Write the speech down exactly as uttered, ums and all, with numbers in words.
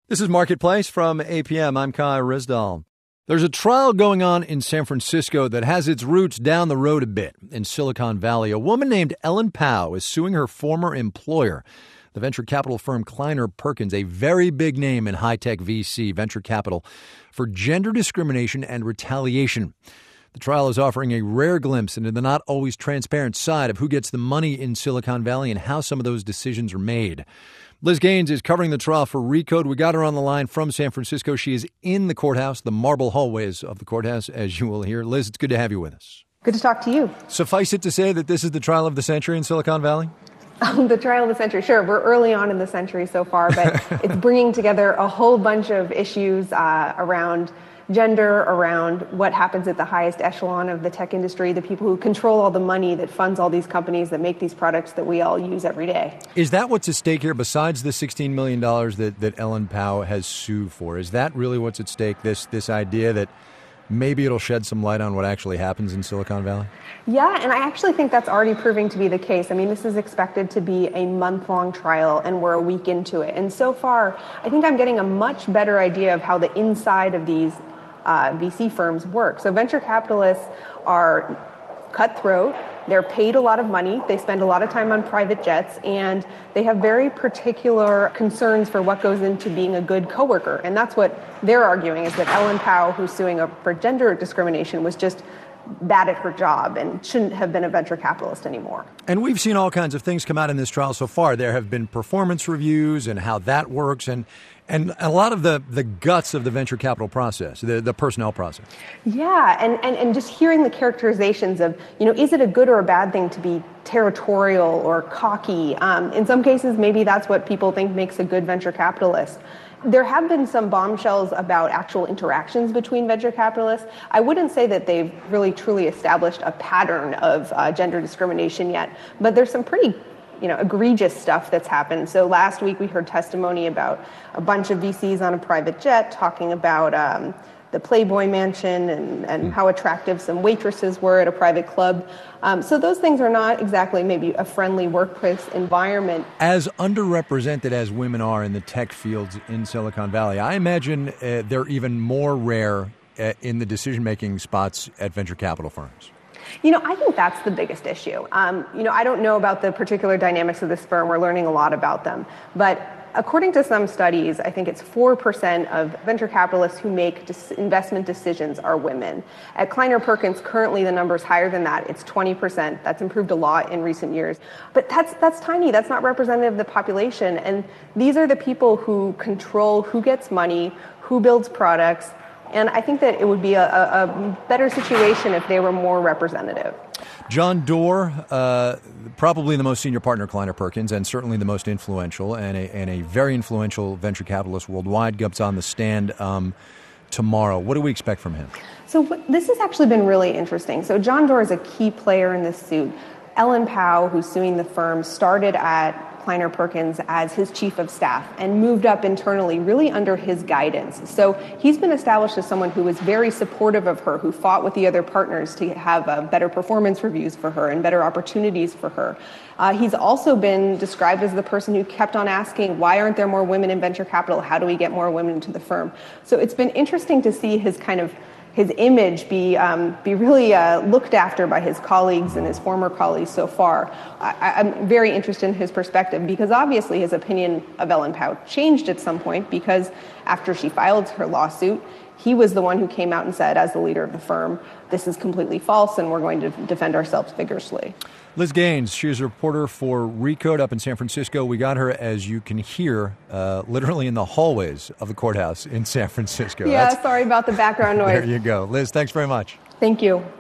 This is Marketplace from A P M. I'm Kai Rizdal. There's a trial going on in San Francisco that has its roots down the road a bit in Silicon Valley. A woman named Ellen Pao is suing her former employer, the venture capital firm Kleiner Perkins, a very big name in high-tech V C venture capital, for gender discrimination and retaliation. The trial is offering a rare glimpse into the not always transparent side of who gets the money in Silicon Valley and how some of those decisions are made. Liz Gaines is covering the trial for Recode. We got her on the line from San Francisco. She is in the courthouse, the marble hallways of the courthouse, as you will hear. Liz, it's good to have you with us. Good to talk to you. Suffice it to say that this is the trial of the century in Silicon Valley? Um, the trial of the century, sure. We're early on in the century so far, but it's bringing together a whole bunch of issues uh, around gender, around what happens at the highest echelon of the tech industry, the people who control all the money that funds all these companies that make these products that we all use every day. Is that what's at stake here, besides the sixteen million dollars that, that Ellen Pao has sued for? Is that really what's at stake, this this idea that maybe it'll shed some light on what actually happens in Silicon Valley? Yeah, and I actually think that's already proving to be the case. I mean, this is expected to be a month-long trial, and we're a week into it. And so far, I think I'm getting a much better idea of how the inside of these Uh, V C firms work. So venture capitalists are cutthroat. They're paid a lot of money. They spend a lot of time on private jets, and they have very particular concerns for what goes into being a good coworker. And that's what they're arguing, is that Ellen Pao, who's suing for gender discrimination, was just bad at her job and shouldn't have been a venture capitalist anymore. And we've seen all kinds of things come out in this trial so far. There have been performance reviews and how that works, and and a lot of the, the guts of the venture capital process, the, the personnel process. Yeah, and, and, and just hearing the characterizations of, you know, is it a good or a bad thing to be territorial or cocky? Um, in some cases, maybe that's what people think makes a good venture capitalist. There have been some bombshells about actual interactions between venture capitalists. I wouldn't say that they've really truly established a pattern of uh, gender discrimination yet, but there's some pretty you know, egregious stuff that's happened. So last week we heard testimony about a bunch of V Cs on a private jet talking about um, the Playboy Mansion and, and how attractive some waitresses were at a private club. Um, so those things are not exactly maybe a friendly workplace environment. As underrepresented as women are in the tech fields in Silicon Valley, I imagine uh, they're even more rare uh, in the decision-making spots at venture capital firms. You know, I think that's the biggest issue. Um, you know, I don't know about the particular dynamics of this firm. We're learning a lot about them. But according to some studies, I think it's four percent of venture capitalists who make dis- investment decisions are women. At Kleiner Perkins, currently the number is higher than that. It's twenty percent. That's improved a lot in recent years. But that's that's tiny. That's not representative of the population. And these are the people who control who gets money, who builds products. And I think that it would be a, a, a better situation if they were more representative. John Doerr, uh, probably the most senior partner at Kleiner Perkins, and certainly the most influential, and a, and a very influential venture capitalist worldwide, comes on the stand um, tomorrow. What do we expect from him? So what, this has actually been really interesting. So John Doerr is a key player in this suit. Ellen Pao, who's suing the firm, started at Kleiner Perkins as his chief of staff and moved up internally really under his guidance. So he's been established as someone who was very supportive of her, who fought with the other partners to have uh, better performance reviews for her and better opportunities for her. Uh, he's also been described as the person who kept on asking, why aren't there more women in venture capital? How do we get more women into the firm? So it's been interesting to see his kind of his image be um, be really uh, looked after by his colleagues and his former colleagues so far. I, I'm very interested in his perspective because obviously his opinion of Ellen Pao changed at some point because after she filed her lawsuit, he was the one who came out and said, as the leader of the firm, this is completely false and we're going to defend ourselves vigorously. Liz Gaines, she's a reporter for Recode up in San Francisco. We got her, as you can hear, uh, literally in the hallways of the courthouse in San Francisco. Yeah, That's, sorry about the background noise. There you go. Liz, thanks very much. Thank you.